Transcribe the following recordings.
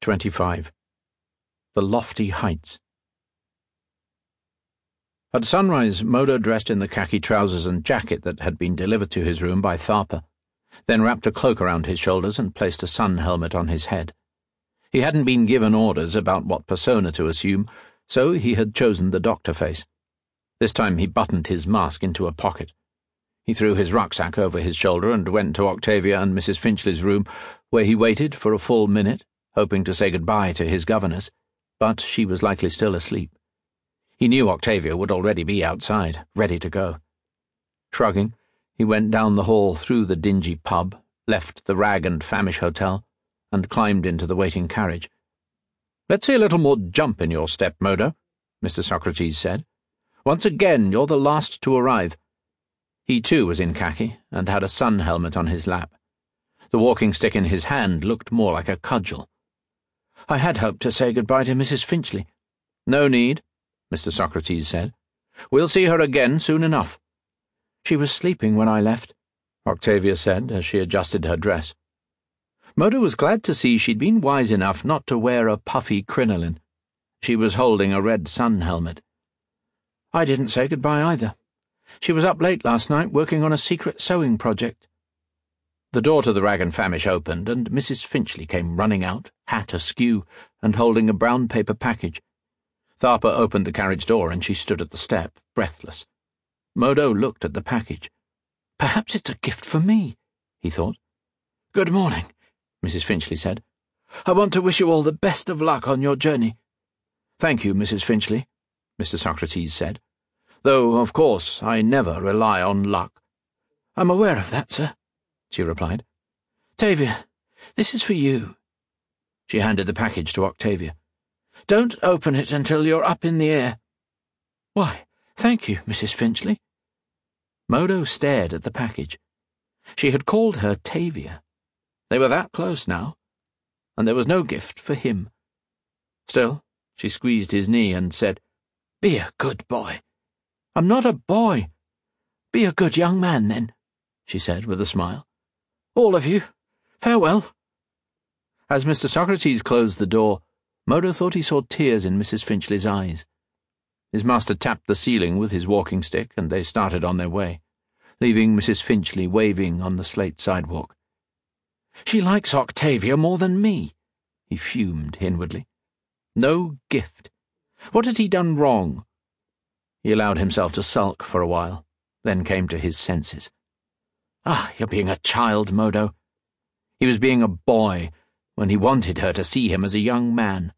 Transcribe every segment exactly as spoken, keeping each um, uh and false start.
twenty-five. The Lofty Heights. At sunrise, Modo dressed in the khaki trousers and jacket that had been delivered to his room by Tharpa, then wrapped a cloak around his shoulders and placed a sun helmet on his head. He hadn't been given orders about what persona to assume, so he had chosen the doctor face. This time he buttoned his mask into a pocket. He threw his rucksack over his shoulder and went to Octavia and Missus Finchley's room, where he waited for a full minute, hoping to say goodbye to his governess, but she was likely still asleep. He knew Octavia would already be outside, ready to go. Shrugging, he went down the hall through the dingy pub, left the Rag and Famish Hotel, and climbed into the waiting carriage. "Let's see a little more jump in your step, Modo," Mister Socrates said. "Once again, you're the last to arrive." He too was in khaki, and had a sun helmet on his lap. The walking stick in his hand looked more like a cudgel. "I had hoped to say goodbye to Missus Finchley." "No need," Mister Socrates said. "We'll see her again soon enough." "She was sleeping when I left," Octavia said as she adjusted her dress. Modo was glad to see she'd been wise enough not to wear a puffy crinoline. She was holding a red sun helmet. "I didn't say goodbye either. She was up late last night working on a secret sewing project." The door to the Rag and Famish opened, and Missus Finchley came running out, hat askew, and holding a brown paper package. Tharpa opened the carriage door, and she stood at the step, breathless. Modo looked at the package. "Perhaps it's a gift for me," he thought. "Good morning," Missus Finchley said. "I want to wish you all the best of luck on your journey." "Thank you, Missus Finchley," Mister Socrates said. "Though, of course, I never rely on luck." "I'm aware of that, sir," she replied. "Tavia, this is for you." She handed the package to Octavia. "Don't open it until you're up in the air." "Why, thank you, Missus Finchley." Modo stared at the package. She had called her Tavia. They were that close now, and there was no gift for him. Still, she squeezed his knee and said, "Be a good boy." "I'm not a boy." "Be a good young man, then," she said with a smile. "All of you. Farewell." As Mister Socrates closed the door, Modo thought he saw tears in Missus Finchley's eyes. His master tapped the ceiling with his walking stick, and they started on their way, leaving Missus Finchley waving on the slate sidewalk. "She likes Octavia more than me," he fumed inwardly. No gift. What had he done wrong? He allowed himself to sulk for a while, then came to his senses. "Ah, you're being a child, Modo." He was being a boy when he wanted her to see him as a young man.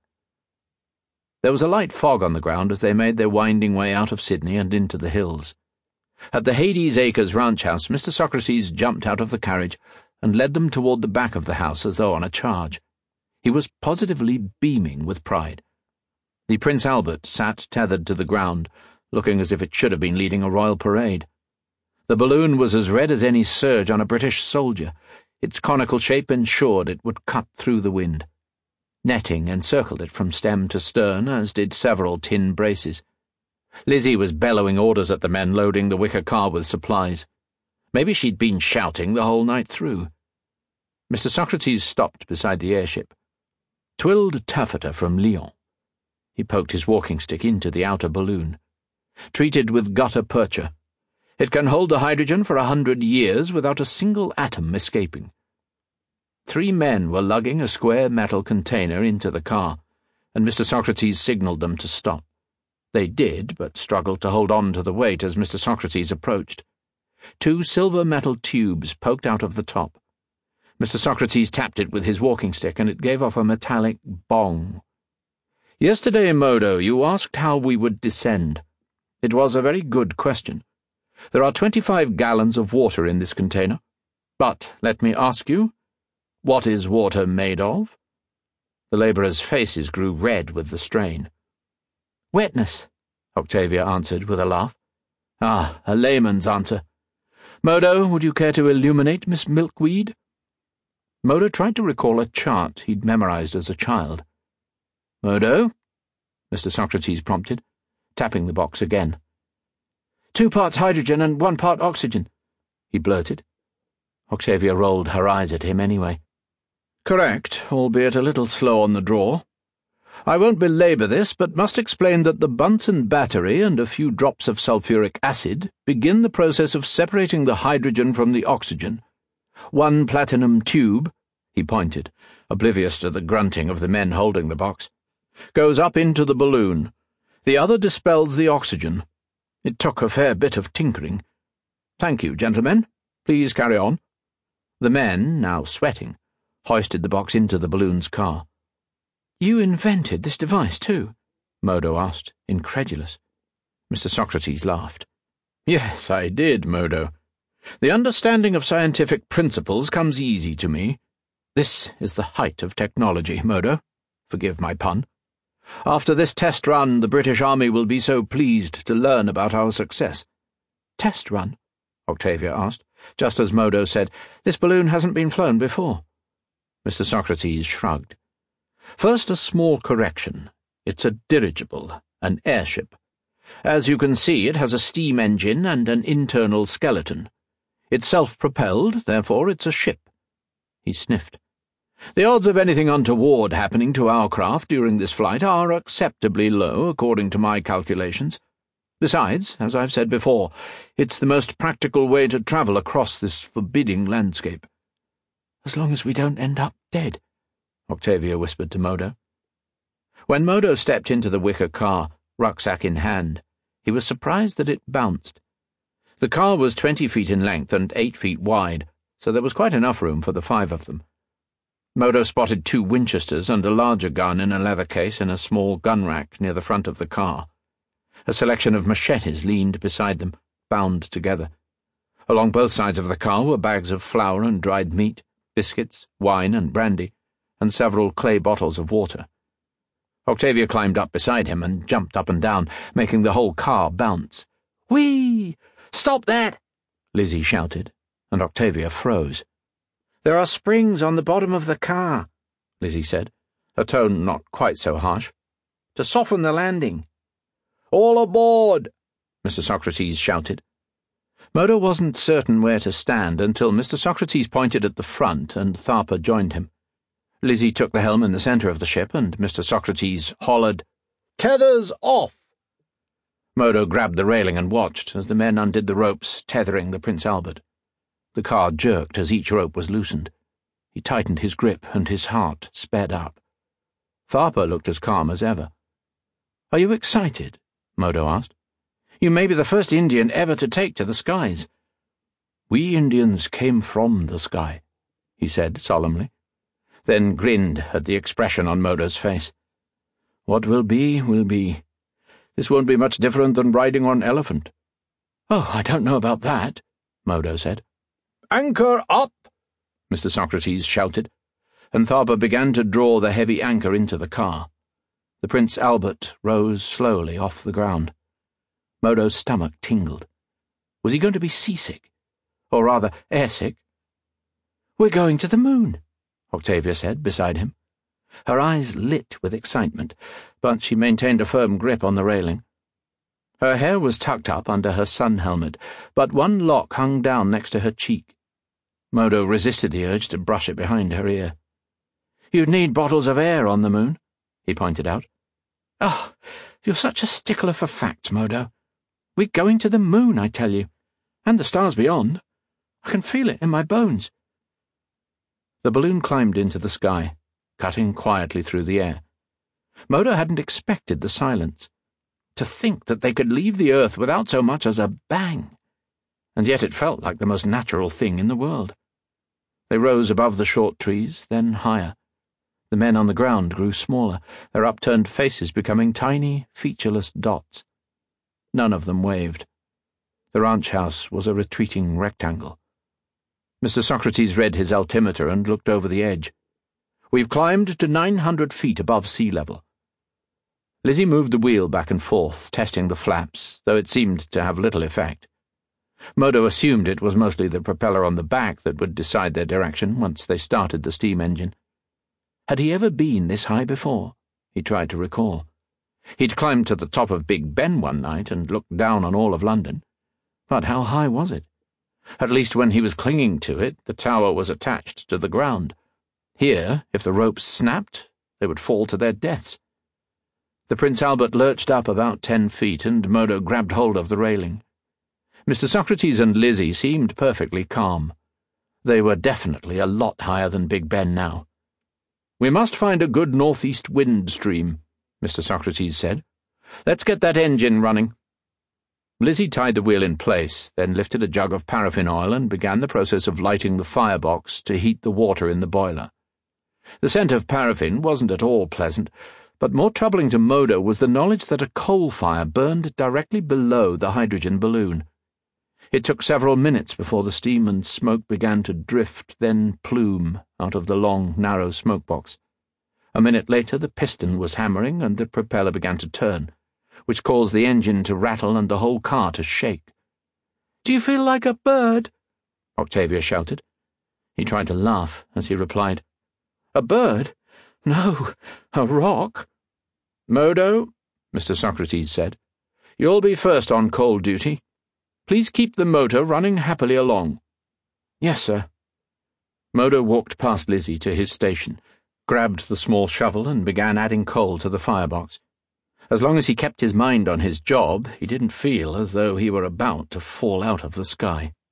There was a light fog on the ground as they made their winding way out of Sydney and into the hills. At the Hades Acres ranch house, Mister Socrates jumped out of the carriage and led them toward the back of the house as though on a charge. He was positively beaming with pride. The Prince Albert sat tethered to the ground, looking as if it should have been leading a royal parade. The balloon was as red as any serge on a British soldier. Its conical shape ensured it would cut through the wind. Netting encircled it from stem to stern, as did several tin braces. Lizzie was bellowing orders at the men loading the wicker car with supplies. Maybe she'd been shouting the whole night through. Mister Socrates stopped beside the airship. "Twilled taffeta from Lyon." He poked his walking stick into the outer balloon. "Treated with gutta percha. It can hold the hydrogen for a hundred years without a single atom escaping." Three men were lugging a square metal container into the car, and Mister Socrates signalled them to stop. They did, but struggled to hold on to the weight as Mister Socrates approached. Two silver metal tubes poked out of the top. Mister Socrates tapped it with his walking stick, and it gave off a metallic bong. "Yesterday, Modo, you asked how we would descend. It was a very good question. There are twenty-five gallons of water in this container. But let me ask you, what is water made of?" The labourers' faces grew red with the strain. "Wetness," Octavia answered with a laugh. "Ah, a layman's answer. Modo, would you care to illuminate Miss Milkweed?" Modo tried to recall a chart he'd memorized as a child. "Modo?" Mister Socrates prompted, tapping the box again. Two parts hydrogen and one part oxygen," he blurted. Octavia rolled her eyes at him anyway. Correct, albeit a little slow on the draw. I won't belabour this, but must explain that the Bunsen battery and a few drops of sulphuric acid begin the process of separating the hydrogen from the oxygen. One platinum tube," he pointed, oblivious to the grunting of the men holding the box, "goes up into the balloon. The other dispels the oxygen. It took a fair bit of tinkering. Thank you, gentlemen. Please carry on." The men, now sweating, hoisted the box into the balloon's car. "You invented this device, too?" Modo asked, incredulous. Mister Socrates laughed. "Yes, I did, Modo. The understanding of scientific principles comes easy to me. This is the height of technology, Modo. Forgive my pun. After this test run, the British Army will be so pleased to learn about our success." "Test run?" Octavia asked, just as Modo said, "This balloon hasn't been flown before." Mister Socrates shrugged. "First, a small correction. It's a dirigible, an airship. As you can see, it has a steam engine and an internal skeleton. It's self-propelled, therefore it's a ship." He sniffed. "The odds of anything untoward happening to our craft during this flight are acceptably low, according to my calculations. Besides, as I've said before, it's the most practical way to travel across this forbidding landscape." "As long as we don't end up dead," Octavia whispered to Modo. When Modo stepped into the wicker car, rucksack in hand, he was surprised that it bounced. The car was twenty feet in length and eight feet wide, so there was quite enough room for the five of them. Modo spotted two Winchesters and a larger gun in a leather case in a small gun rack near the front of the car. A selection of machetes leaned beside them, bound together. Along both sides of the car were bags of flour and dried meat, biscuits, wine and brandy, and several clay bottles of water. Octavia climbed up beside him and jumped up and down, making the whole car bounce. "Whee! Stop that!" Lizzie shouted, and Octavia froze. "There are springs on the bottom of the car," Lizzie said, her tone not quite so harsh, "to soften the landing." "All aboard!" Mister Socrates shouted. Modo wasn't certain where to stand until Mister Socrates pointed at the front and Tharpa joined him. Lizzie took the helm in the centre of the ship, and Mister Socrates hollered, "Tethers off!" Modo grabbed the railing and watched as the men undid the ropes tethering the Prince Albert. The car jerked as each rope was loosened. He tightened his grip, and his heart sped up. Tharpa looked as calm as ever. "Are you excited?" Modo asked. "You may be the first Indian ever to take to the skies." "We Indians came from the sky," he said solemnly, then grinned at the expression on Modo's face. "What will be, will be. This won't be much different than riding on elephant." "Oh, I don't know about that," Modo said. "Anchor up!" Mister Socrates shouted, and Tharpa began to draw the heavy anchor into the car. The Prince Albert rose slowly off the ground. Modo's stomach tingled. Was he going to be seasick? Or rather, airsick? "We're going to the moon," Octavia said beside him. Her eyes lit with excitement, but she maintained a firm grip on the railing. Her hair was tucked up under her sun helmet, but one lock hung down next to her cheek. Modo resisted the urge to brush it behind her ear. "You'd need bottles of air on the moon," he pointed out. "Oh, you're such a stickler for facts, Modo. We're going to the moon, I tell you, and the stars beyond. I can feel it in my bones." The balloon climbed into the sky, cutting quietly through the air. Modo hadn't expected the silence. To think that they could leave the earth without so much as a bang! And yet it felt like the most natural thing in the world. They rose above the short trees, then higher. The men on the ground grew smaller, their upturned faces becoming tiny, featureless dots. None of them waved. The ranch house was a retreating rectangle. Mister Socrates read his altimeter and looked over the edge. "We've climbed to nine hundred feet above sea level." Lizzie moved the wheel back and forth, testing the flaps, though it seemed to have little effect. Modo assumed it was mostly the propeller on the back that would decide their direction once they started the steam engine. Had he ever been this high before? He tried to recall. He'd climbed to the top of Big Ben one night and looked down on all of London. But how high was it? At least when he was clinging to it, the tower was attached to the ground. Here, if the ropes snapped, they would fall to their deaths. The Prince Albert lurched up about ten feet, and Modo grabbed hold of the railing. Mister Socrates and Lizzie seemed perfectly calm. They were definitely a lot higher than Big Ben now. "We must find a good northeast wind stream," Mister Socrates said. "Let's get that engine running." Lizzie tied the wheel in place, then lifted a jug of paraffin oil and began the process of lighting the firebox to heat the water in the boiler. The scent of paraffin wasn't at all pleasant, but more troubling to Modo was the knowledge that a coal fire burned directly below the hydrogen balloon. It took several minutes before the steam and smoke began to drift, then plume, out of the long, narrow smokebox. A minute later the piston was hammering and the propeller began to turn, which caused the engine to rattle and the whole car to shake. "Do you feel like a bird?" Octavia shouted. He tried to laugh as he replied, "A bird? No, a rock." "Modo," Mister Socrates said, "you'll be first on coal duty. Please keep the motor running happily along." "Yes, sir." Modo walked past Lizzie to his station, grabbed the small shovel and began adding coal to the firebox. As long as he kept his mind on his job, he didn't feel as though he were about to fall out of the sky.